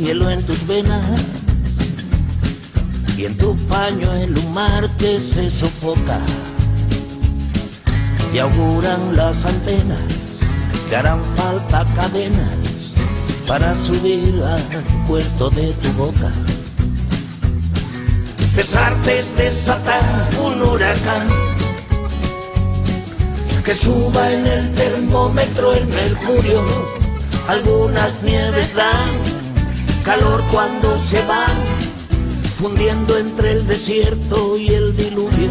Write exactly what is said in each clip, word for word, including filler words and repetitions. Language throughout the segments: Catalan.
hielo en tus venas y en tu pañuelo un mar que se sofoca y auguran las antenas que harán falta cadenas para subir al puerto de tu boca. Besarte es desatar un huracán que suba en el termómetro el mercurio. Algunas nieves dan calor cuando se van fundiendo entre el desierto i el diluvio.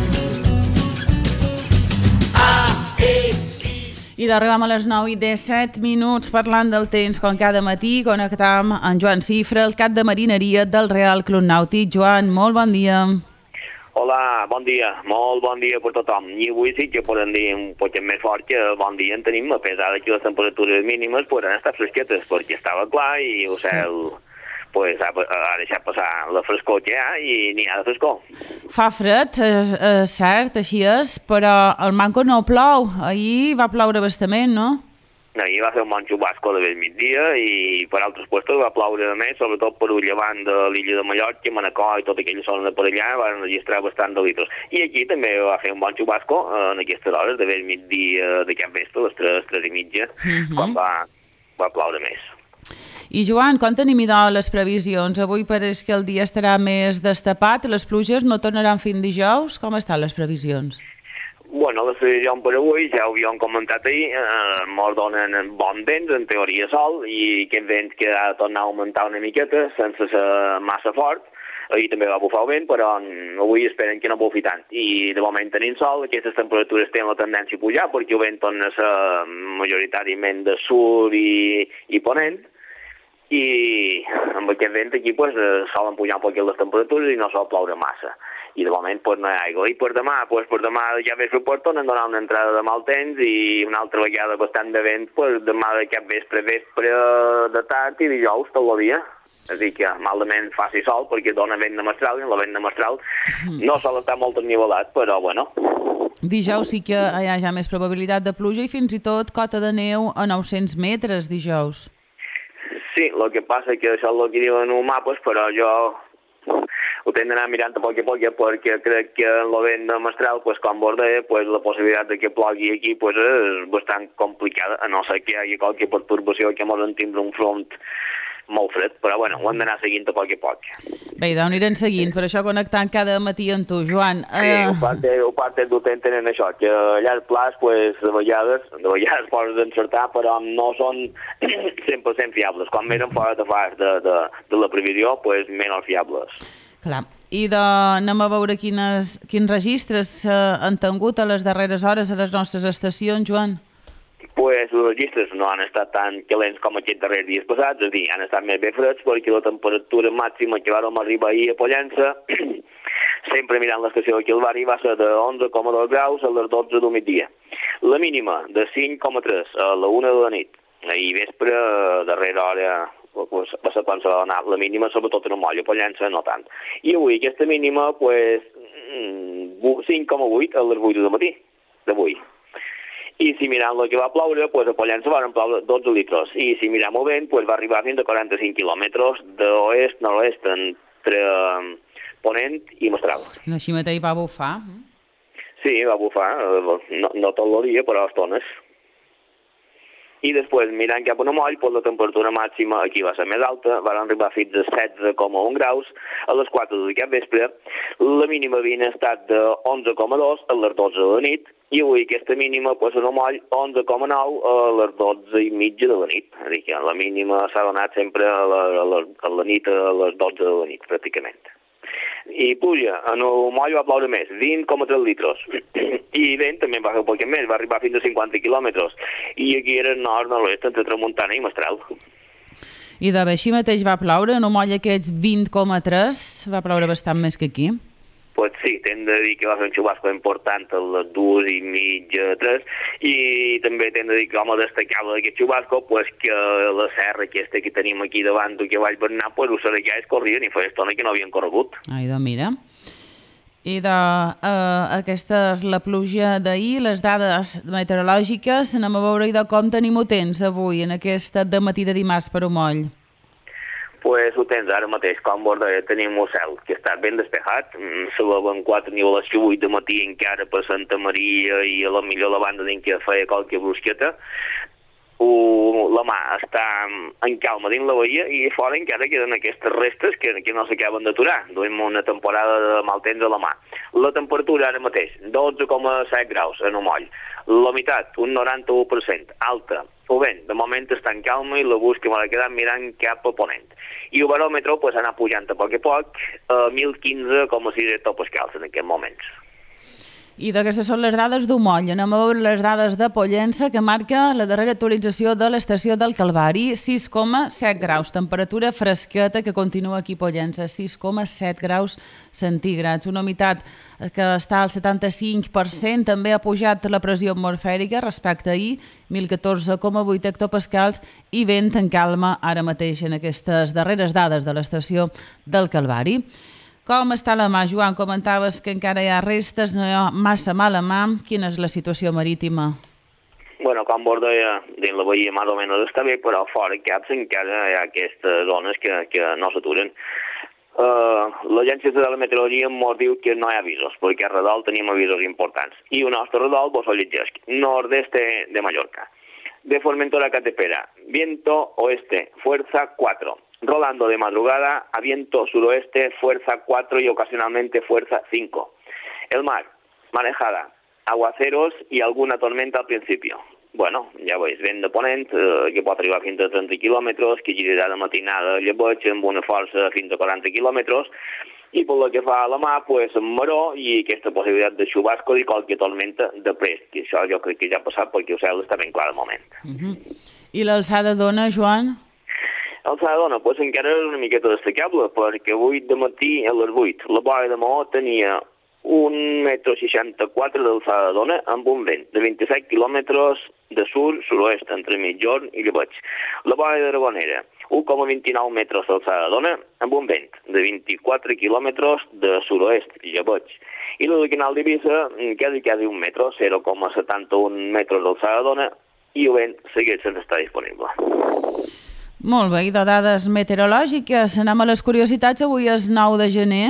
Ah, eh. I d'arribam a les nou i disset minuts parlant del temps, com cada matí connectam amb Joan Cifra, el cap de marineria del Real Club Nàutic. Joan, molt bon dia. Hola, bon dia, molt bon dia per tothom. I avui sí que podem dir un poc més fort que bon dia en tenim, a pesar que les temperatures mínimes han estat fresquetes, perquè estava clar i el cel pues, ha, ha deixat passar la frescor que hi ha i n'hi ha de frescor. Fa fred, és, és cert, així és, però el manco no plou. Ahir va ploure bastament, no? Ahir va fer un bon xubasco de bell migdia i per altres puestos va ploure més, sobretot per un llevant de l'illa de Mallorca, Manacor i tota aquella zona de per allà van registrar bastant de litros. I aquí també va fer un bon xubasco en aquestes hores de bell migdia d'aquest vespre, les tres, tres i mitja, uh-huh. quan va, va ploure més. I Joan, com tenim idò les previsions? Avui pareix que el dia estarà més destapat, les pluges no tornaran fins dijous? Com estan les previsions? Bueno, les previsions per avui, ja ho havíem comentat ahir, eh, ens donen bon vents, en teoria sol, i aquest vent que ha de tornar a augmentar una miqueta, sense ser massa fort. Ahir també va bufar el vent, però avui esperen que no bufi tant. I de moment tenim sol, aquestes temperatures tenen la tendència a pujar, perquè el vent torna a ser majoritàriament de sud i, i ponent, i amb aquest vent aquí pues, solen pujar un poquet les temperatures i no sol ploure massa. I de moment pues, no hi ha aigua. I per demà, pues, per demà ja vespre pues, tornen a donar una entrada de mal temps i una altra vegada bastant de vent, pues, demà d'aquest vespre, vespre de tard i dijous tot el dia. És a dir que malament faci sol perquè dona vent de mestral i el vent de mestral no sol estar molt ennivelat, però bueno. Dijous sí que hi ha ja més probabilitat de pluja i fins i tot cota de neu a nou-cents metres dijous. Sí, el que passa és que això és el que diuen els mapes, però jo ho tenc d'anar mirant a poc a poc perquè crec que en el vent de mestral, pues, com vos deia, pues, la possibilitat de que plogui aquí pues, és bastant complicada, a no ser que hi hagi qualque perturbació que ens en tindre un front molt fred, però bueno, ho hem d'anar seguint a poc a poc. Bé, doncs anirem seguint, per això connectant cada matí amb tu, Joan. Sí, uh... ho part és d'utent tenen això, que a llarg plaç, pues, de vegades, de vegades pots encertar, però no són cent per cent fiables. Quan més en fora de fas de, de, de la previsió, pues, menys fiables. Clar. I de, anem a veure quines, quins registres uh, han tingut a les darreres hores a les nostres estacions, Joan. Pues els registres no han estat tan calents com aquests darrers dies passats, és a dir, han estat més bé freds perquè la temperatura màxima que vam arribar ahir a Pollença, sempre mirant l'estació de Kilvari, va ser de onze coma dos graus a les dotze del migdia. La mínima de cinc coma tres a la una de la nit. Ahir vespre, darrera hora, pues, va ser quan s'ha donat la mínima, sobretot en el moll, a Pollença no tant. I avui aquesta mínima, pues, cinc coma vuit a les vuit del matí, d'avui. I si mirant el que va ploure, pues a Pollença van ploure dotze litros. I si mirem el vent, pues va arribar fins a quaranta-cinc quilòmetres d'oest, nord-oest, entre Ponent i Mestral. Així mateix va bufar? Sí, va bufar, no, no tot el dia, però a estones. I després, mirant cap a Moll, pues, la temperatura màxima aquí va ser més alta, van arribar fins a setze coma un graus a les quatre d'aquest vespre, la mínima havia estat de onze coma dos a les dotze de la nit, i avui aquesta mínima, pues, a Moll, onze coma nou a les dotze i mitja de la nit. És a dir, que la mínima s'ha donat sempre a la, a la, a la nit, a les dotze de la nit, pràcticament. I pluja, en el moll va ploure més, vint coma tres litros. I vent també va fer un poc més, va arribar fins a cinquanta quilòmetres. I aquí era nord, nord-oest, entre Tramuntana i Mestral. I de bé, així mateix va ploure, en el moll aquests vint coma tres, va ploure bastant més que aquí. Pues sí, hem de dir que va fer un xubasco important a les dues i mitja, tres, i també hem de dir que com a destacable d'aquest xubasco, pues que la serra aquesta que tenim aquí davant d'aquí a Vallbernat, pues els serrallars corrien i feia estona que no havien corregut. Ai, doncs mira. I de, uh, aquesta és la pluja d'ahir, les dades meteorològiques, anem a veure de com tenim-ho temps avui, en aquest dematí de dimarts per Moll. Pues ho tens ara mateix, com vos deia, tenim el cel que està ben despejat, se veuen quatre nivelació vuit de matí encara per Santa Maria i a la millor la banda dins que feia qualque brusqueta. Uh, la mà està en calma dins la bahia i fora encara queden aquestes restes que, que no s'acaben d'aturar. Duem una temporada de mal temps a la mà. La temperatura ara mateix, dotze coma set graus en Omoll. La humitat, un noranta-u per cent, alta. O bé, de moment està en calma i la bus que m'ha quedat mirant cap a ponent. I el baròmetre pues, ha anat pujant a poc a poc a mil quinze coma sis hectopascals en aquests moments. I d'aquestes són les dades d'Omoll. Anem a veure les dades de Pollença, que marca la darrera actualització de l'estació del Calvari, sis coma set graus. Temperatura fresqueta que continua aquí a Pollença, sis coma set graus centígrads. Una humitat que està al setanta-cinc per cent. També ha pujat la pressió atmosfèrica respecte a ahir, mil catorze coma vuit hectopascals, i vent en calma ara mateix en aquestes darreres dades de l'estació del Calvari. Com està la mà, Joan? Comentaves que encara hi ha restes, no hi ha massa mala mà. Quina és la situació marítima? Bueno, com vos deia, dins la bahia més o menys està bé, però fora caps encara hi ha aquestes zones que, que no s'aturen. Uh, L'Agència de la Meteorologia ens diu que no hi ha avisos, perquè a redol tenim avisos importants. I el nostre redol vos ho llegeix. Nordeste de Mallorca. De Formentora a Catepera. Viento oeste, fuerza cuatro. Rolando de madrugada a viento suroeste, fuerza cuatro y ocasionalmente fuerza cinco. El mar, marejada, aguaceros y alguna tormenta al principio. Bueno, ja veus, vent de ponent, eh, que pot arribar fins a trenta quilòmetres, que girarà de matinada a llebeig amb una força fins a quaranta quilòmetres, i per el que fa a la mà, pues, en maró i aquesta possibilitat de xubasco i qualque tormenta de prest, que això jo crec que ja ha passat perquè el cel està ben clar al moment. Uh -huh. I l'alçada d'ona, Joan? L'alçada d'ona, pues, encara és una miqueta destacable, perquè avui de matí a les vuit la boia de Maó tenia un metro seixanta-quatre d'alçada d'ona amb un vent de vint-i-set quilòmetres de sud-suroest entre mitjorn i llebeig. La boia d'Aragonera, un coma vint-i-nou metres d'alçada d'ona amb un vent de vint-i-quatre quilòmetres de sud-oest i llebeig. I la del Canal d'Eivissa, quasi quasi un metro, zero coma setanta-un metres d'alçada d'ona, i el vent segueix sense estar disponible. Molt bé, i de dades meteorològiques, anem a les curiositats. Avui és nou de gener.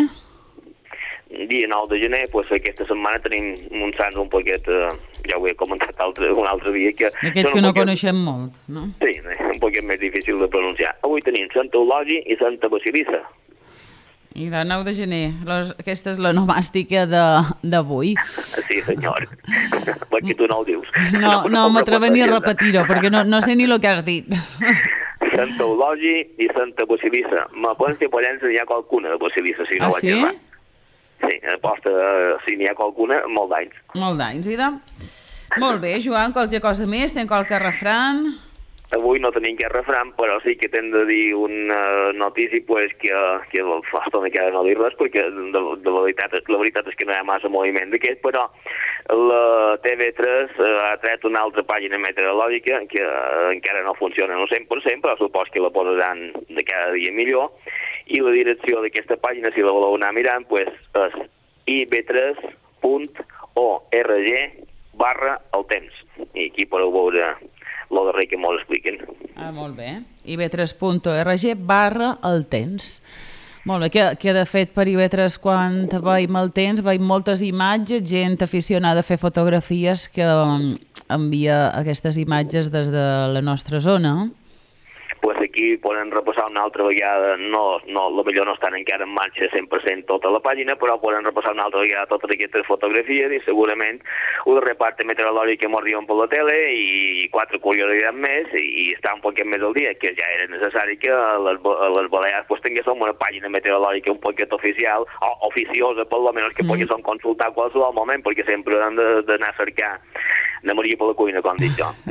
Dia nou de gener, pues, aquesta setmana tenim un sant un poquet, eh, ja ho he comentat altre, un altre dia, que... Aquests que no poquet... coneixem molt, no? Sí, un poquet més difícil de pronunciar. Avui tenim Santa Eulogi i Santa Basilissa. I de nou de gener, los... aquesta és la nomàstica d'avui. Sí, senyor, perquè tu no ho dius. No, no, no m'atreviria a repetir-ho, perquè no, no sé ni el que has dit. Santa Eulogi i Santa Basilissa. Me poden fer Pollença, n'hi ha qualcuna de Basilissa, si no ah, vaig sí? errar. Sí, aposta, si n'hi ha qualcuna, molt d'anys. Molt d'anys, i de... Molt bé, Joan, qualque cosa més? Ten qualque refran? Avui no tenim cap refran, però sí que t'hem de dir una notícia pues, que, que fa estona que no dir res, perquè de, de veritat, la veritat és que no hi ha massa moviment d'aquest, però la T V tres ha tret una altra pàgina meteorològica que encara no funciona al cent per cent, però supos que la posaran de cada dia millor, i la direcció d'aquesta pàgina, si la voleu anar mirant, pues, és i b tres punt org barra el temps. I aquí podeu veure el darrer que m'ho expliquen. Ah, molt bé. i b tres punt org barra el temps. Molt bé, que, que de fet per i b tres quan veiem el temps veiem moltes imatges, gent aficionada a fer fotografies que envia aquestes imatges des de la nostra zona. Pues aquí poden repassar una altra vegada, no, no, la millor no estan encara en marxa cent per cent tota la pàgina, però poden repassar una altra vegada totes aquestes fotografies i segurament un reparte meteorològic que m'arriben per la tele i quatre curiositats més i, i estar un poquet més al dia, que ja era necessari que les, les Balears pues, tinguéssim una pàgina meteorològica un poquet oficial, o oficiosa per lo menys que mm. poguéssim consultar a qualsevol moment, perquè sempre hem d'anar a cercar de Maria per la cuina, com dic jo.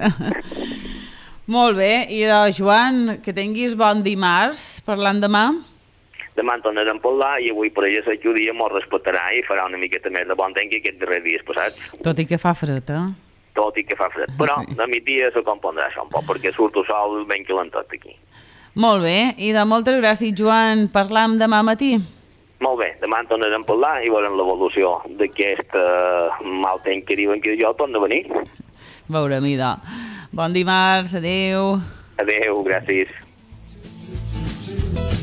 Molt bé, i de Joan, que tinguis bon dimarts, parlant demà. Demà en tornarem a parlar i avui per allà el dia m'ho respectarà i farà una miqueta més de bon temps que aquests darrers dies passats. Tot i que fa fred, eh? Tot i que fa fred, però sí. A migdia se compondrà això un poc, perquè surto sol ben calentot aquí. Molt bé, i de moltes gràcies, Joan. Parlam demà matí. Molt bé, demà en tornarem a parlar i veurem l'evolució d'aquest uh, mal temps que diuen que jo torna a venir. Veurem, idò. Bon dimarts, adeu. Adeu, gràcies.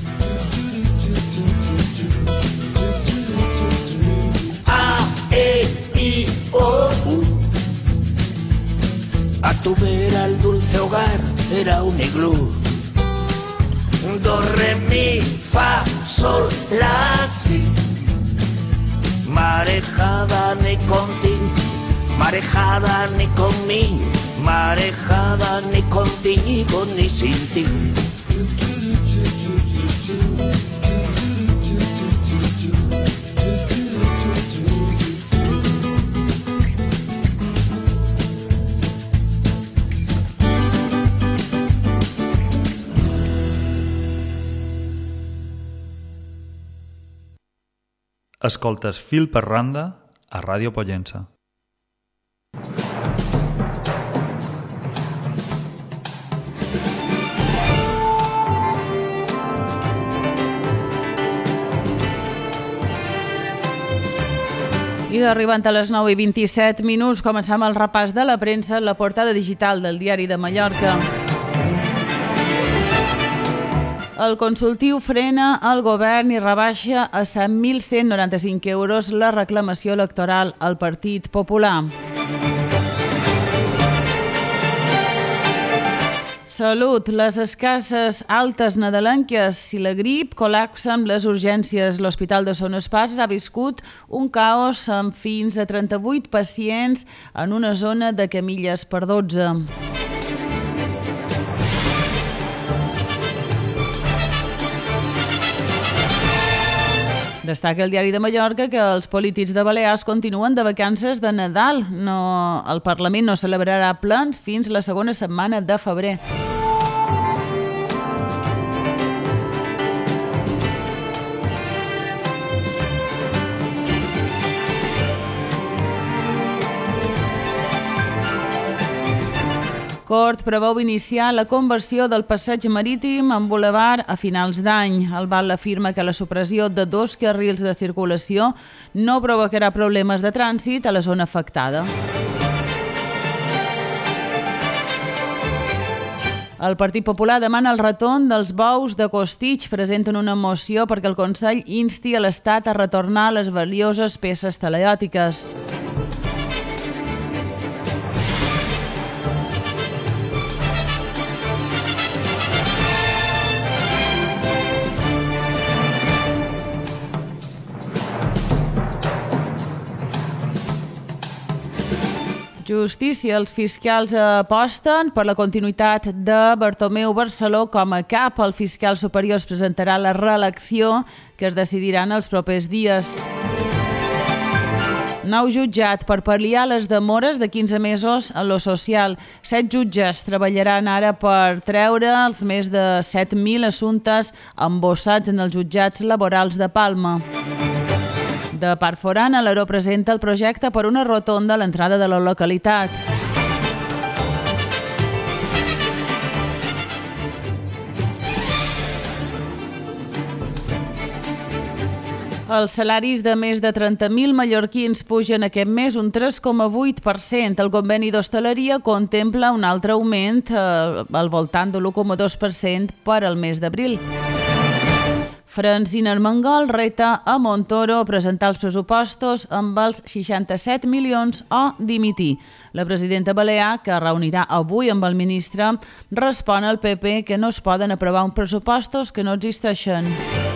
tuviera el dulce hogar era un iglú. Do, re, mi, fa, sol, la, si. Marejada ni contigo, marejada ni conmigo, marejada ni contigo ni sin ti. Escoltes Fil per Randa a Ràdio Pollença. I arribant a les nou i vint-i-set minuts començam el repàs de la premsa en la portada digital del Diari de Mallorca. El consultiu frena el govern i rebaixa a set mil cent noranta-cinc euros la reclamació electoral al Partit Popular. Salut. Les escasses altes nadalenques i la grip col·lapsen les urgències. L'Hospital de Son Espàs ha viscut un caos amb fins a trenta-vuit pacients en una zona de camilles per dotze. Destaca el Diari de Mallorca que els polítics de Balears continuen de vacances de Nadal. No, el Parlament no celebrarà plens fins la segona setmana de febrer. Cort preveu iniciar la conversió del passeig marítim en bulevard a finals d'any. El Val afirma que la supressió de dos carrils de circulació no provocarà problemes de trànsit a la zona afectada. El Partit Popular demana el retorn dels bous de Costitx. Presenten una moció perquè el Consell insti a l'Estat a retornar les valioses peces talaiòtiques. Justícia. Els fiscals aposten per la continuïtat de Bartomeu Barceló com a cap. El fiscal superior es presentarà a la reelecció que es decidiran els propers dies. Nou jutjat per pal·liar les demores de quinze mesos a lo social. Set jutges treballaran ara per treure els més de set mil assumptes embossats en els jutjats laborals de Palma. De Parc Forana, l'Aero presenta el projecte per una rotonda a l'entrada de la localitat. Els salaris de més de trenta mil mallorquins pugen aquest mes un tres coma vuit per cent. El conveni d'hostaleria contempla un altre augment al voltant de l'u coma dos per cent per al mes d'abril. Francina Armengol reta a Montoro a presentar els pressupostos amb els seixanta-set milions o dimitir. La presidenta balear, que reunirà avui amb el ministre, respon al P P que no es poden aprovar uns pressupostos que no existeixen.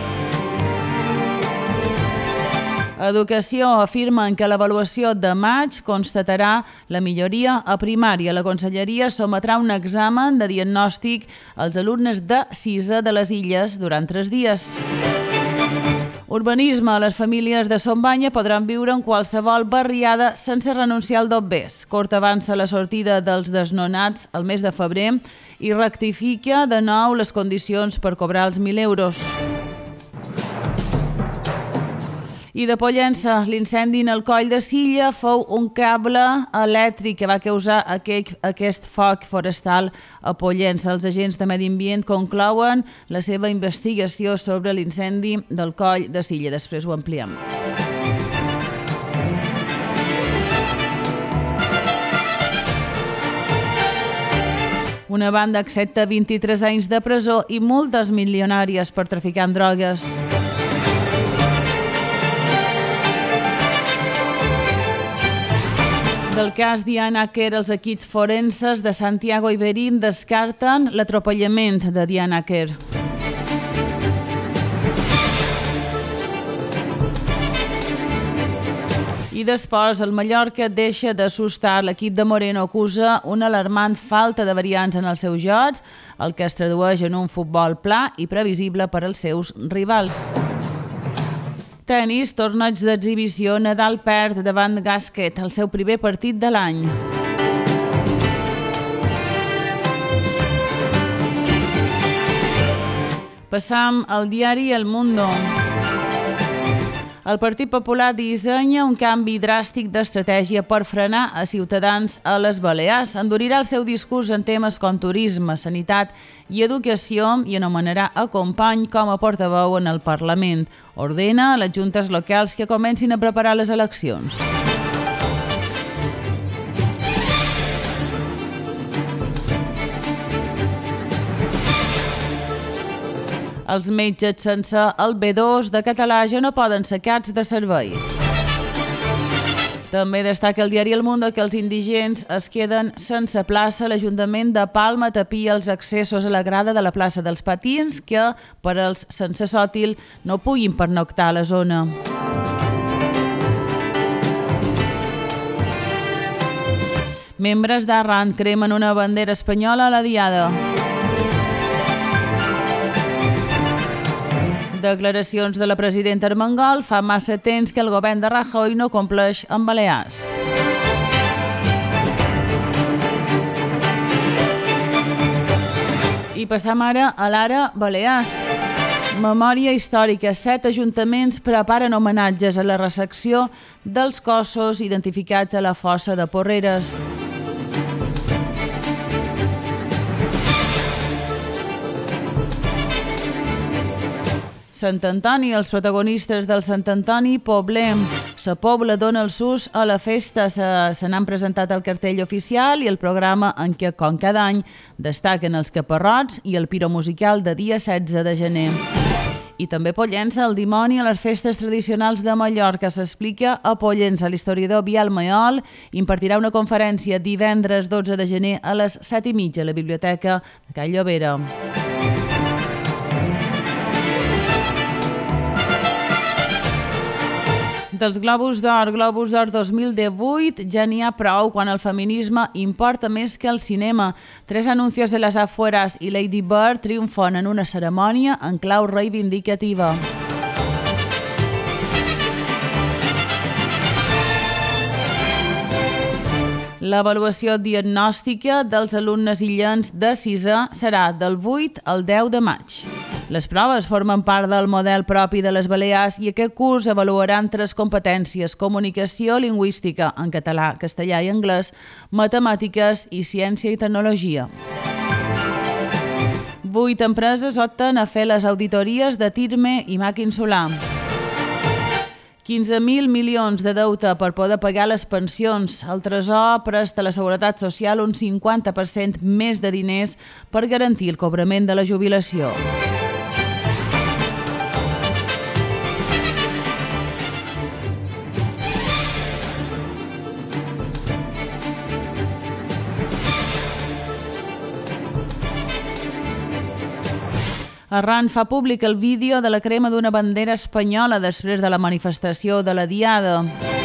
Educació afirmen que l'avaluació de maig constatarà la milloria a primària. La Conselleria sometrà un examen de diagnòstic als alumnes de sisè de les Illes durant tres dies. Urbanisme. Les famílies de Son Banya podran viure en qualsevol barriada sense renunciar al dobbers. Cort avança la sortida dels desnonats al mes de febrer i rectifica de nou les condicions per cobrar els mil euros. I de Pollença, l'incendi en el Coll de Silla fou un cable elèctric que va causar aquest, aquest foc forestal a Pollença. Els agents de Medi Ambient conclouen la seva investigació sobre l'incendi del Coll de Silla. Després ho ampliem. Una banda accepta vint-i-tres anys de presó i multes milionàries per traficar en drogues. Del cas Diana Quer, els equips forenses de Santiago i Berín descarten l'atropellament de Diana Quer. I després, el Mallorca deixa d'assustar. L'equip de Moreno acusa una alarmant falta de variants en els seus jocs, el que es tradueix en un futbol pla i previsible per als seus rivals. Tenis, torneig d'exhibició, Nadal perd davant Gasquet, el seu primer partit de l'any. Passam al diari El Mundo. El Partit Popular dissenya un canvi dràstic d'estratègia per frenar a Ciutadans a les Balears. Endurirà el seu discurs en temes com turisme, sanitat i educació i anomenarà a Company com a portaveu en el Parlament. Ordena a les juntes locals que comencin a preparar les eleccions. Els metges sense el B dos de català ja no poden ser cats de servei. També destaca el diari El Mundo que els indigents es queden sense plaça. L'Ajuntament de Palma tapia els accessos a la grada de la plaça dels Patins que, per als sense sòtil, no puguin pernoctar a la zona. Membres d'Arran cremen una bandera espanyola a la Diada. Declaracions de la presidenta Armengol. Fa massa temps que el govern de Rajoy no compleix amb Balears. I passam ara a l'ara Balears. Memòria històrica. Set ajuntaments preparen homenatges a la resecció dels cossos identificats a la fossa de Porreres. Sant Antoni, els protagonistes del Sant Antoni Poblem. Sa Pobla dona el sus a la festa. Se, se n'han presentat el cartell oficial i el programa en què, com cada any, destaquen els caparrots i el piromusical de dia setze de gener. I també Pollença, el dimoni a les festes tradicionals de Mallorca. S'explica a Pollença. L'historiador Biel Mayol impartirà una conferència divendres dotze de gener a les set i mitja a la Biblioteca de Can Llobera. Dels Globus d'Or, Globus d'Or dos mil divuit, ja n'hi ha prou quan el feminisme importa més que el cinema. Tres anuncios de les afueras i Lady Bird triomfen en una cerimònia en clau reivindicativa. L'avaluació diagnòstica dels alumnes illens de sisè serà del vuit al deu de maig. Les proves formen part del model propi de les Balears i aquest curs avaluaran tres competències: comunicació lingüística en català, castellà i anglès, matemàtiques i ciència i tecnologia. Vuit empreses opten a fer les auditories de Tirme i Màquin Solar. quinze mil milions de deute per poder pagar les pensions. El Tresor presta a la Seguretat Social un cinquanta per cent més de diners per garantir el cobrament de la jubilació. Arran fa públic el vídeo de la crema d'una bandera espanyola després de la manifestació de la Diada.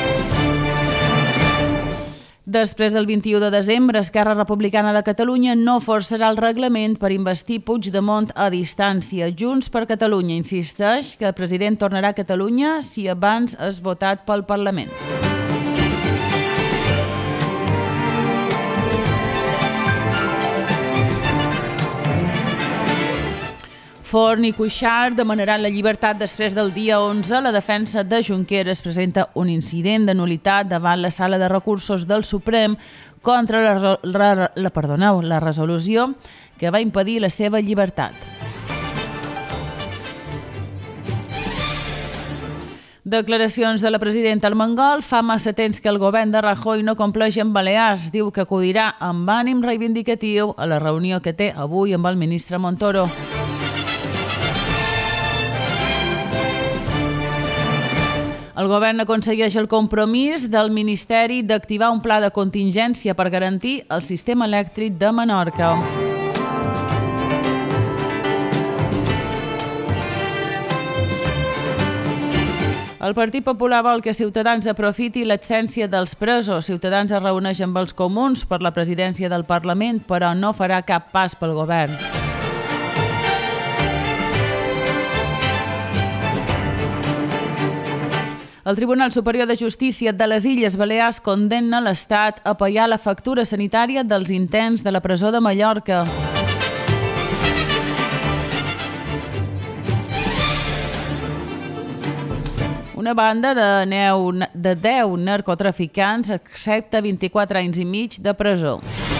Després del vint-i-u de desembre, Esquerra Republicana de Catalunya no forçarà el reglament per investir Puigdemont a distància. Junts per Catalunya insisteix que el president tornarà a Catalunya si abans és votat pel Parlament. Forn i Cuixart demanaran la llibertat després del dia onze. La defensa de Junqueras presenta un incident de nul·litat davant la sala de recursos del Suprem contra la, la, la, perdoneu, la resolució que va impedir la seva llibertat. Declaracions de la presidenta Armengol. Fa massa temps que el govern de Rajoy no compleix amb Balears. Diu que acudirà amb ànim reivindicatiu a la reunió que té avui amb el ministre Montoro. El govern aconsegueix el compromís del Ministeri d'activar un pla de contingència per garantir el sistema elèctric de Menorca. El Partit Popular vol que Ciutadans aprofiti l'absència dels presos. Ciutadans es reuneix amb els comuns per la presidència del Parlament, però no farà cap pas pel govern. El Tribunal Superior de Justícia de les Illes Balears condemna l'Estat a pagar la factura sanitària dels interns de la presó de Mallorca. Una banda de, neu, de deu narcotraficants accepta vint-i-quatre anys i mig de presó.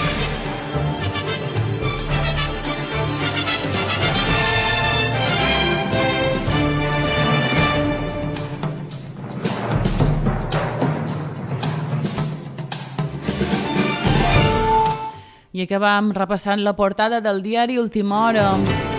I acabam repassant la portada del diari Última Hora.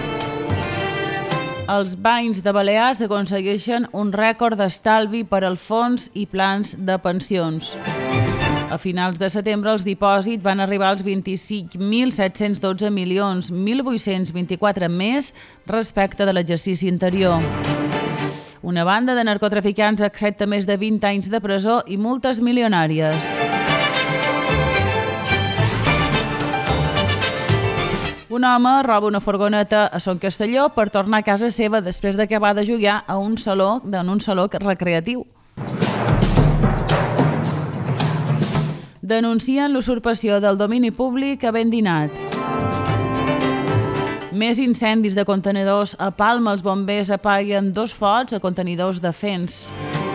Els bancs de Balears aconsegueixen un rècord d'estalvi per al fons i plans de pensions. A finals de setembre els dipòsits van arribar als vint-i-cinc mil set-cents dotze milions, mil vuit-cents vint-i-quatre més respecte de l'exercici anterior. Una banda de narcotraficants accepta més de vint anys de presó i multes milionàries. Un home roba una furgoneta a Son Castelló per tornar a casa seva després d'acabar de jugar a un saló, en un saló recreatiu. Denuncien l'usurpació del domini públic a Vendinat. Més incendis de contenidors a Palma. Els bombers apaguen dos focs a contenidors de Fens.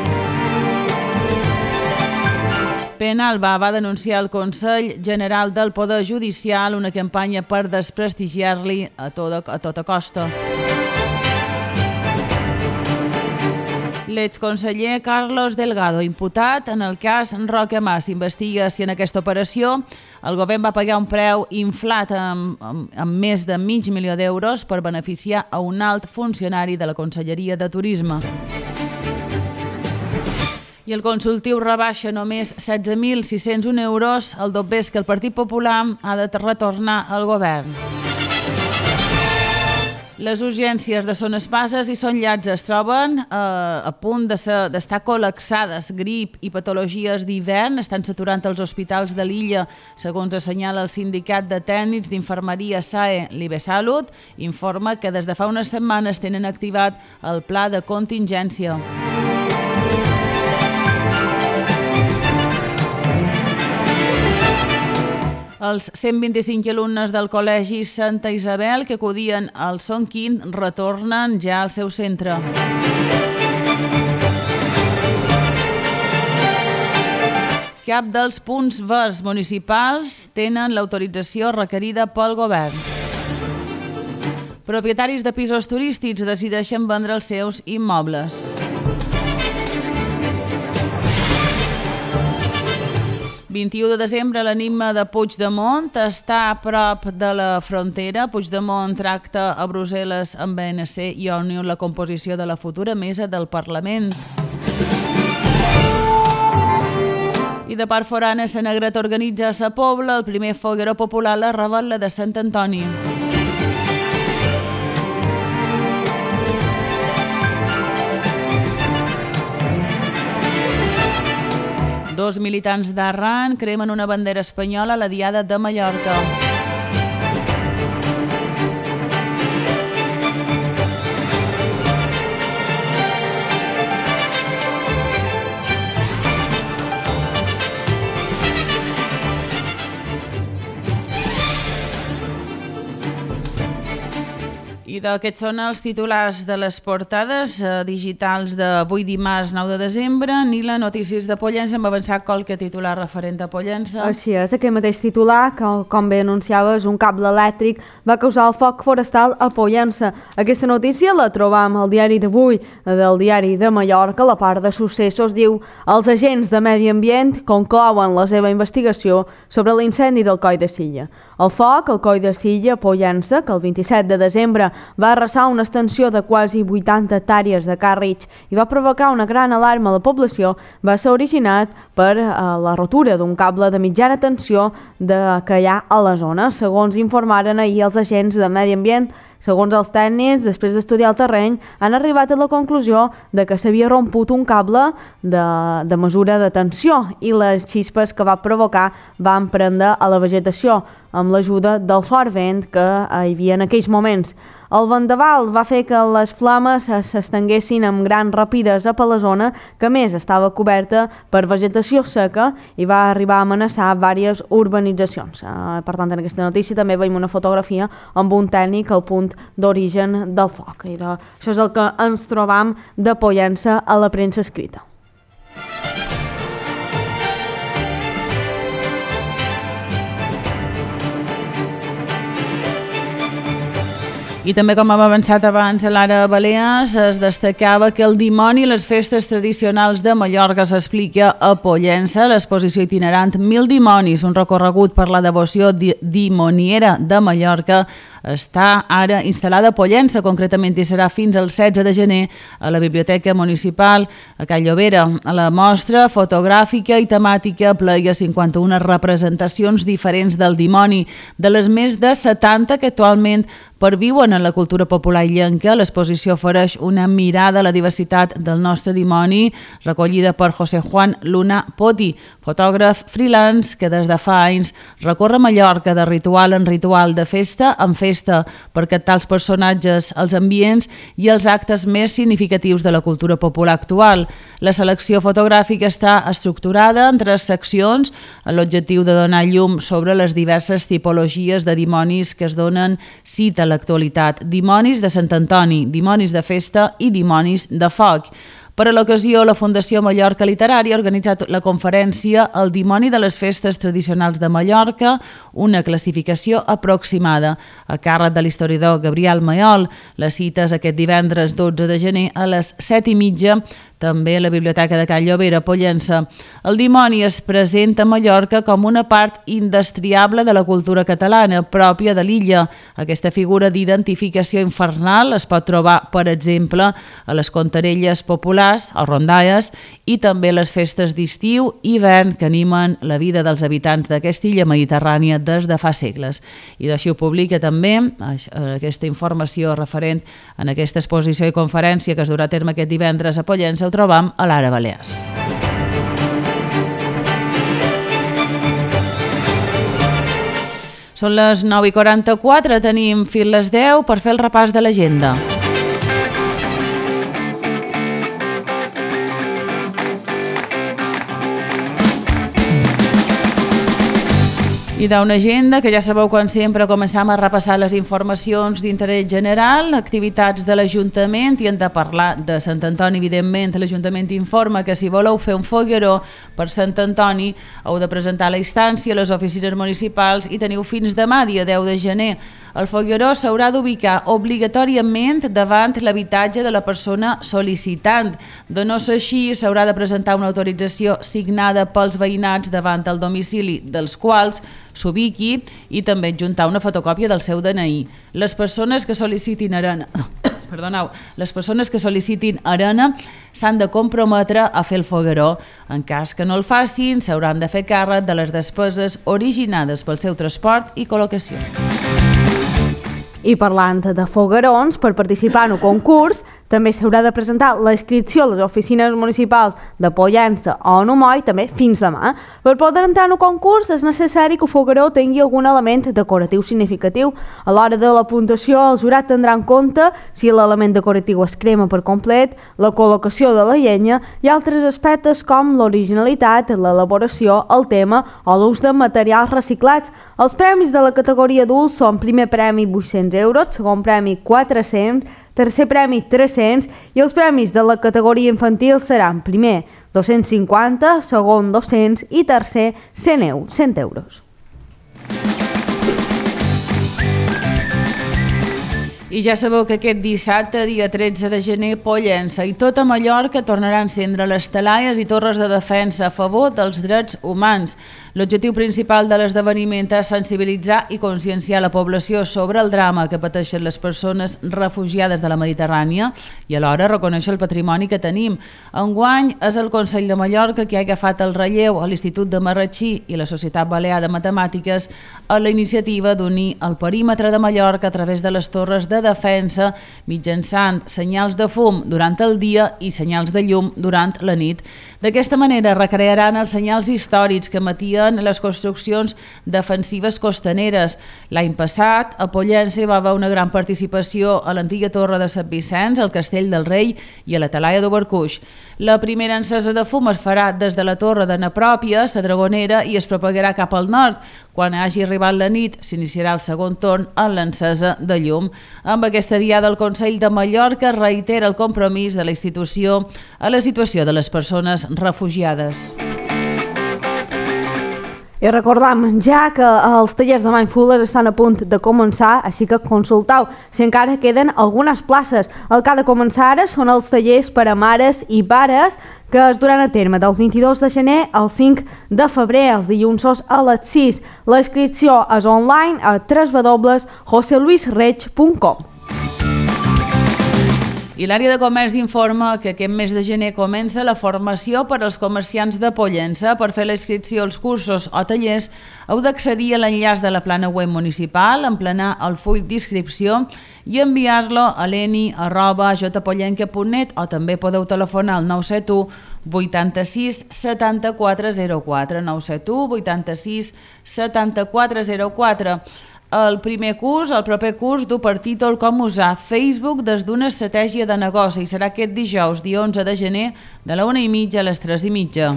Penalba va denunciar al Consell General del Poder Judicial una campanya per desprestigiar-li a tota, a tota costa. L'exconseller Carlos Delgado, imputat en el cas Roque Mas, investiga si en aquesta operació el govern va pagar un preu inflat amb, amb, amb més de mig milió d'euros per beneficiar a un alt funcionari de la Conselleria de Turisme. I el consultiu rebaixa només setze mil sis-cents un euros, el doblers que el Partit Popular ha de retornar al govern. Les urgències de Son Espases i Son Llats es troben eh, a punt de ser, d'estar col·lapsades. Grip i patologies d'hivern estan saturant els hospitals de l'illa, segons assenyala el sindicat de tècnics d'infermeria S A E l'Ibesalut, informa que des de fa unes setmanes tenen activat el pla de contingència. Els cent vint-i-cinc alumnes del Col·legi Santa Isabel que acudien al Son Quint retornen ja al seu centre. Cap dels punts verds municipals tenen l'autorització requerida pel govern. Propietaris de pisos turístics decideixen vendre els seus immobles. vint-i-u de desembre, l'enigma de Puigdemont està a prop de la frontera. Puigdemont tracta a Brussel·les amb B N C i ONU la composició de la futura mesa del Parlament. I de part forana, Sa Negreta organitza a Sa Pobla el primer fogueró popular a la Revetlla de Sant Antoni. Dos militants d'Arran cremen una bandera espanyola a la Diada de Mallorca. I d'aquests són els titulars de les portades eh, digitals d'avui dimarts nou de desembre. Nila, notícies de Pollença, hem avançat qualque titular referent a Pollença. Així és, aquest mateix titular, que com bé anunciaves, un cable elèctric va causar el foc forestal a Pollença. Aquesta notícia la trobam al diari d'avui, del diari de Mallorca. La part de successos diu: els agents de Medi Ambient conclouen la seva investigació sobre l'incendi del Coll de Silla. El foc, al coll de Silla, Pollença, que el vint-i-set de desembre va arrasar una extensió de quasi vuitanta hectàrees de càrrecs i va provocar una gran alarma a la població, va ser originat per eh, la rotura d'un cable de mitjana tensió de, que hi ha a la zona, segons informaren ahir els agents de Medi Ambient. Segons els tècnics, després d'estudiar el terreny, han arribat a la conclusió de que s'havia romput un cable de, de mesura de tensió i les xispes que va provocar van prendre a la vegetació amb l'ajuda del fort vent que hi havia en aquells moments. El vendaval va fer que les flames s'estenguessin amb gran rapidesa per la zona, que a més estava coberta per vegetació seca i va arribar a amenaçar diverses urbanitzacions. Eh, per tant, en aquesta notícia també veiem una fotografia amb un tècnic al punt d'origen del foc. I de, això és el que ens trobam de Pollença a la premsa escrita. I també, com hem avançat abans a l'Ara Balears, es destacava que el dimoni i les festes tradicionals de Mallorca s'explica a Pollença. L'exposició itinerant Mil dimonis, un recorregut per la devoció di dimoniera de Mallorca, està ara instal·lada a Pollença, concretament i serà fins al setze de gener a la Biblioteca Municipal a Can Llobera. A la mostra fotogràfica i temàtica pleia cinquanta-una representacions diferents del dimoni, de les més de setanta que actualment perviuen en la cultura popular illenca. L'exposició ofereix una mirada a la diversitat del nostre dimoni, recollida per José Juan Luna Poti, fotògraf freelance que des de fa anys recorre Mallorca de ritual en ritual, de festa en festa, per captar els personatges, els ambients i els actes més significatius de la cultura popular actual. La selecció fotogràfica està estructurada en tres seccions amb l'objectiu de donar llum sobre les diverses tipologies de dimonis que es donen cita a l'actualitat: dimonis de Sant Antoni, dimonis de festa i dimonis de foc. Per a l'ocasió, la Fundació Mallorca Literària ha organitzat la conferència El dimoni de les festes tradicionals de Mallorca, una classificació aproximada, a càrrec de l'historiador Gabriel Mayol. La cita és aquest divendres dotze de gener a les set i mitja, també a la Biblioteca de Can Llobera, Pollença. El dimoni es presenta a Mallorca com una part indestriable de la cultura catalana, pròpia de l'illa. Aquesta figura d'identificació infernal es pot trobar, per exemple, a les contarelles populars, o rondalles, i també les festes d'estiu i hivern que animen la vida dels habitants d'aquesta illa mediterrània des de fa segles. I d'així ho publica també aquesta informació referent en aquesta exposició i conferència que es durà a terme aquest divendres a Pollença. Ho trobam a l'Ara Balears. Són les nou i quaranta-quatre, tenim fins les deu per fer el repàs de l'agenda. I d'una agenda que ja sabeu, quan sempre començam a repassar les informacions d'interès general, activitats de l'Ajuntament, i hem de parlar de Sant Antoni. Evidentment, l'Ajuntament informa que si voleu fer un fogueró per Sant Antoni heu de presentar la instància a les oficines municipals i teniu fins demà, dia deu de gener. El fogueró s'haurà d'ubicar obligatòriament davant l'habitatge de la persona sol·licitant. De no ser així, s'haurà de presentar una autorització signada pels veïnats davant el domicili dels quals s'ubiqui i també adjuntar una fotocòpia del seu D N I. Les persones que sol·licitin arena... Perdoneu, les persones que sol·licitin arena s'han de comprometre a fer el fogueró. En cas que no el facin, s'hauran de fer càrrec de les despeses originades pel seu transport i col·locació. I parlant de foguerons, per participar en un concurs, també s'haurà de presentar la inscripció a les oficines municipals de Pollença o Numoi també fins demà. Per poder entrar en un concurs és necessari que el fogueró tingui algun element decoratiu significatiu. A l'hora de la puntuació, el jurat tindrà en compte si l'element decoratiu es crema per complet, la col·locació de la llenya i altres aspectes com l'originalitat, l'elaboració, el tema o l'ús de materials reciclats. Els premis de la categoria adults són primer premi vuit-cents euros, segon premi quatre-cents, tercer premi tres-cents i els premis de la categoria infantil seran primer dos-cents cinquanta, segon dos-cents i tercer cent euros. I ja sabeu que aquest dissabte, dia tretze de gener, Pollença i tota Mallorca tornaran a encendre les talaies i torres de defensa a favor dels drets humans. L'objectiu principal de l'esdeveniment és sensibilitzar i conscienciar la població sobre el drama que pateixen les persones refugiades de la Mediterrània i alhora reconèixer el patrimoni que tenim. Enguany és el Consell de Mallorca que ha agafat el relleu a l'Institut de Marratxí i la Societat Balear de Matemàtiques a la iniciativa d'unir el perímetre de Mallorca a través de les torres de defensa mitjançant senyals de fum durant el dia i senyals de llum durant la nit. D'aquesta manera recrearan els senyals històrics que emetien les construccions defensives costaneres. L'any passat, a Pollença hi va haver una gran participació a l'antiga torre de Sant Vicenç, al Castell del Rei i a la Talaia d'Obercuix. La primera encesa de fum es farà des de la torre de Napròpia, la Dragonera, i es propagarà cap al nord. Quan hagi arribat la nit, s'iniciarà el segon torn en l'encesa de llum. Amb aquesta diada, el Consell de Mallorca reitera el compromís de la institució a la situació de les persones refugiades. I recordam ja que els tallers de Mindfulness estan a punt de començar, així que consultau si encara queden algunes places. El que ha de començar ara són els tallers per a mares i pares que es duran a terme del vint-i-dos de gener al cinc de febrer, els dilluns a les sis. La inscripció és online a w w w punt jose luis reig punt com. I l'àrea de comerç informa que aquest mes de gener comença la formació per als comerciants de Pollença. Per fer la inscripció als cursos o tallers heu d'accedir a l'enllaç de la plana web municipal, emplenar el full d'inscripció i enviar-lo a leni arroba jpollenca punt net o també podeu telefonar al nou set u vuitanta-sis setanta-quatre zero quatre, nou set u vuitanta-sis setanta-quatre zero quatre. El primer curs, el proper curs, du per títol Com usar Facebook des d'una estratègia de negoci i serà aquest dijous, dia onze de gener, de la una i mitja a les tres i mitja.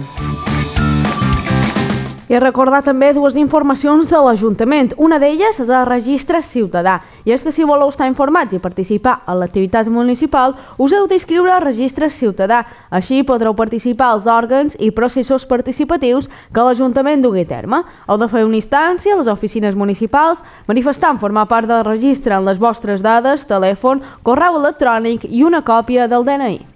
I recordar també dues informacions de l'Ajuntament. Una d'elles és el registre ciutadà. I és que si voleu estar informats i participar en l'activitat municipal, us heu d'inscriure al registre ciutadà. Així podreu participar als òrgans i processos participatius que l'Ajuntament dugui a terme. Heu de fer una instància a les oficines municipals, manifestant formar part del registre en les vostres dades, telèfon, correu electrònic i una còpia del D N I.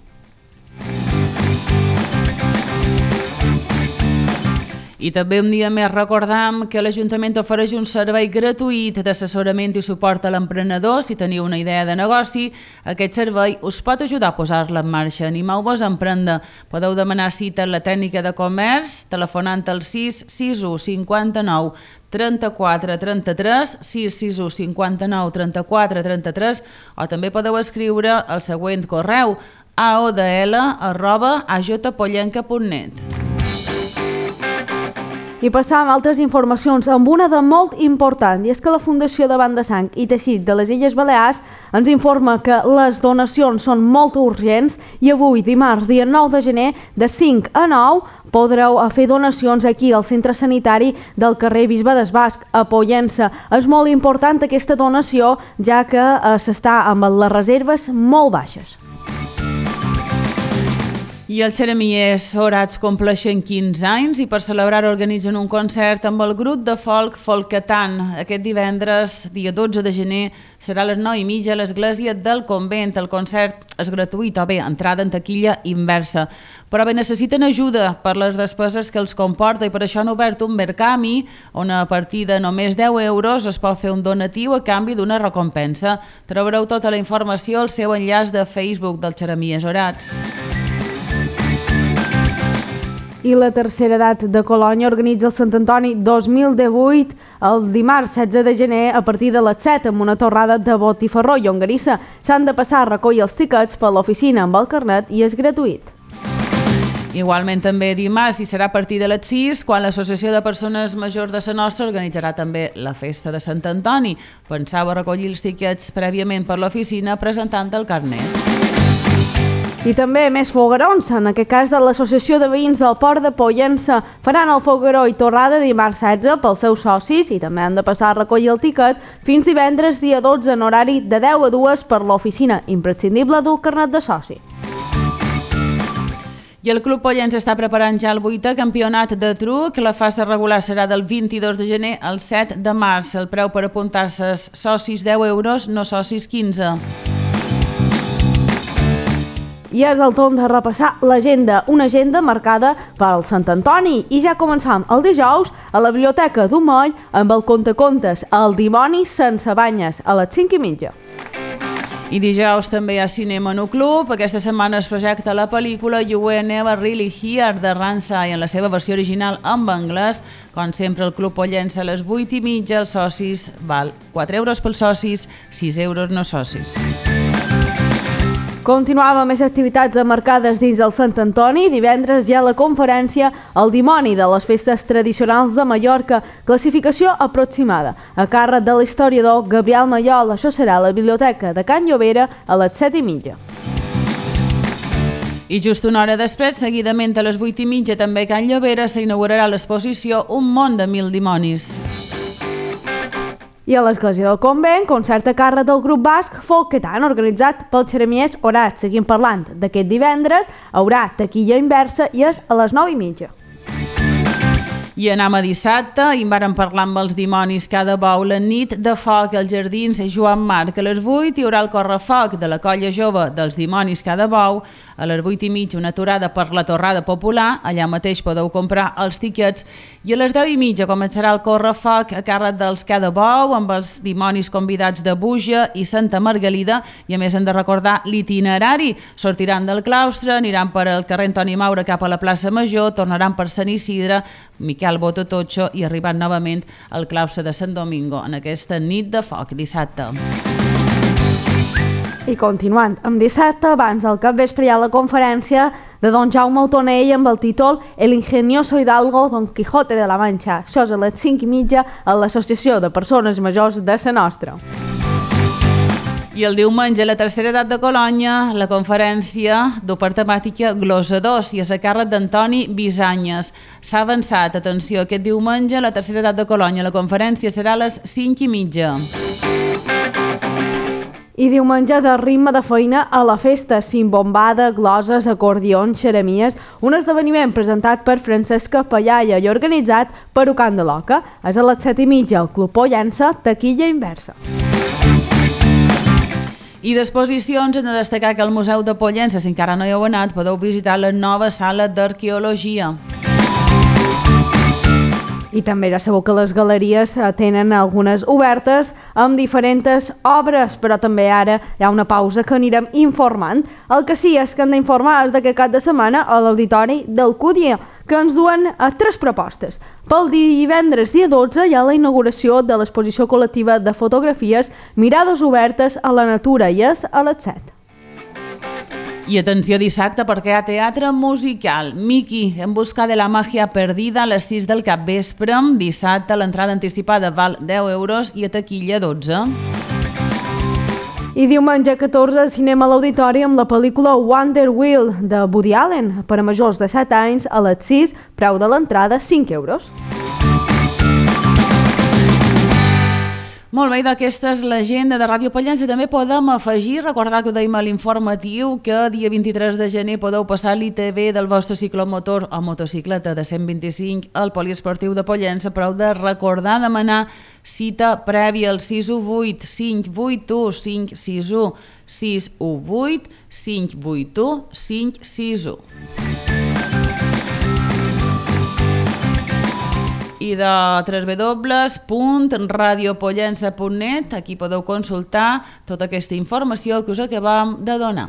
I també un dia més recordam que l'Ajuntament ofereix un servei gratuït d'assessorament i suport a l'emprenedor. Si teniu una idea de negoci, aquest servei us pot ajudar a posar-la en marxa. Animeu-vos a emprendre. Podeu demanar cita a la tècnica de comerç telefonant al sis sis u cinquanta-nou trenta-quatre trenta-tres, sis sis u cinquanta-nou trenta-quatre trenta-tres, o també podeu escriure al següent correu a o d l arroba a j pollenca punt net. I passam a altres informacions amb una de molt important, i és que la Fundació de Banc de Sang i Teixit de les Illes Balears ens informa que les donacions són molt urgents i avui, dimarts, dia nou de gener, de cinc a nou, podreu fer donacions aquí al centre sanitari del carrer Bisbe d'Esbasc, a Pollença. És molt important aquesta donació, ja que eh, s'està amb les reserves molt baixes. I els xeremiers Orats compleixen quinze anys i per celebrar organitzen un concert amb el grup de folk Folketan. Aquest divendres, dia dotze de gener, serà a les nou i mitja a l'església del convent. El concert és gratuït o bé, entrada en taquilla inversa. Però bé, necessiten ajuda per les despeses que els comporta i per això han obert un Mercami on a partir de només deu euros es pot fer un donatiu a canvi d'una recompensa. Trobareu tota la informació al seu enllaç de Facebook del xeremiers Orats. I la tercera edat de Colònia organitza el Sant Antoni dos mil divuit el dimarts setze de gener a partir de les set amb una torrada de botifarró i llonganissa. S'han de passar a recollir els tiquets per l'oficina amb el carnet i és gratuït. Igualment també dimarts i serà a partir de les sis quan l'Associació de Persones Majors de Sa Nostra organitzarà també la festa de Sant Antoni. Pensava recollir els tiquets prèviament per l'oficina presentant el carnet. I també més foguerons, en aquest cas de l'Associació de Veïns del Port de Pollença. Faran el fogueró i torrada dimarts setze pels seus socis i també han de passar a recollir el tiquet fins divendres dia dotze en horari de deu a dues per l'oficina imprescindible del carnet de soci. I el Club Pollença està preparant ja el vuitè campionat de truc. La fase regular serà del vint-i-dos de gener al set de març. El preu per apuntar-se és socis deu euros, no socis quinze. I és el torn de repassar l'agenda, una agenda marcada pel Sant Antoni. I ja començam el dijous a la Biblioteca d'Umoll amb el contacontes El dimoni sense banyes a les cinc i mitja. I dijous també hi ha Cinema Nou Club. Aquesta setmana es projecta la pel·lícula You Were Never Really Here de Ransai en la seva versió original en anglès. Com sempre, el Club Pollença a les vuit i mitja. Els socis val quatre euros pels socis, sis euros no socis. Continuava amb més activitats marcades dins el Sant Antoni. Divendres hi ha la conferència El dimoni de les festes tradicionals de Mallorca, classificació aproximada, a càrrec de l'historiador Gabriel Mallol. Això serà a la Biblioteca de Can Llobera a les set i mitja. I just una hora després, seguidament a les vuit i mitja, també a Can Llobera s'inaugurarà l'exposició Un món de mil dimonis. I a l'Església del Convent, concert a càrrec del grup basc Folketan, organitzat pel Xeremiès Orat. Seguim parlant d'aquest divendres, haurà taquilla inversa i és a les nou i mitja. I anem a dissabte, i en vàrem parlar amb els dimonis cada bou, la nit de foc als jardins Joan Marc. A les vuit hi haurà el correfoc de la colla jove dels dimonis cada bou. A les vuit i mitja una aturada per la torrada popular, allà mateix podeu comprar els tiquets. I a les deu i mitja començarà el correfoc a càrrec dels cada bou amb els dimonis convidats de Buja i Santa Margalida. I a més hem de recordar l'itinerari. Sortiran del claustre, aniran per el carrer Antoni Maura cap a la plaça Major, tornaran per Sant Isidre, Miquel Bota Totxo i arribant novament al claustre de Sant Domingo en aquesta nit de foc dissabte. I continuant amb dissabte, abans del capvespre hi ha la conferència de Don Jaume Autonell amb el títol El ingenioso hidalgo Don Quijote de la Mancha. Això és a les cinc i mitja a l'Associació de Persones Majors de Sa Nostra. I el diumenge, a la tercera edat de Colònia, la conferència du per temàtica glosadors i és a càrrec d'Antoni Bisanyes. S'ha avançat, atenció, aquest diumenge, a la tercera edat de Colònia, la conferència serà a les cinc i mitja. I diumenge de ritme de feina a la festa, cimbombada, gloses, acordions, xeremies, un esdeveniment presentat per Francesca Pallaia i organitzat per Ucan de l'Oca. És a les set i mitja, el Club Pollença, taquilla inversa. I d'exposicions hem de destacar que al Museu de Pollença, si encara no hi heu anat, podeu visitar la nova sala d'arqueologia. I també ja sabeu que les galeries tenen algunes obertes amb diferents obres, però també ara hi ha una pausa que anirem informant. El que sí és que hem d'informar és de que cap de setmana a l'Auditori d'Alcúdia, que ens duen a tres propostes. Pel divendres dia dotze hi ha la inauguració de l'exposició col·lectiva de fotografies Mirades obertes a la natura i és a les set. I atenció dissabte perquè hi ha teatre musical. Miki, en busca de la màgia perdida a les sis del capvespre. Dissabte l'entrada anticipada val deu euros i a taquilla dotze. I diumenge catorze cinema a l'Auditori amb la pel·lícula Wonder Wheel de Woody Allen per a majors de set anys a les sis, preu de l'entrada cinc euros. Molt bé, d'aquesta és l'agenda de Ràdio Pollença. També podem afegir, recordar que ho dèiem a l'informatiu, que dia vint-i-tres de gener podeu passar l'I T V del vostre ciclomotor o motocicleta de cent vint-i-cinc al poliesportiu de Pollença, però heu de recordar demanar cita prèvia al sis u vuit cinc vuit u cinc sis u, sis u vuit cinc vuit u cinc sis u. I de w w w punt radiopollença punt net, aquí podeu consultar tota aquesta informació que us acabam de donar.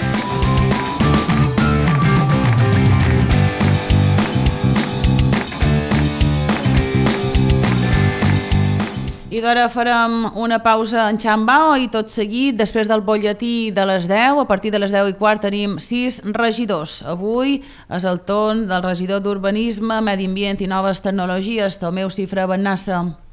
I d'ara farem una pausa en xambao i tot seguit, després del butlletí de les deu, a partir de les deu i quart tenim sis regidors. Avui és el torn del regidor d'Urbanisme, Medi Ambient i Noves Tecnologies, Tomeu Cifra Bennassa.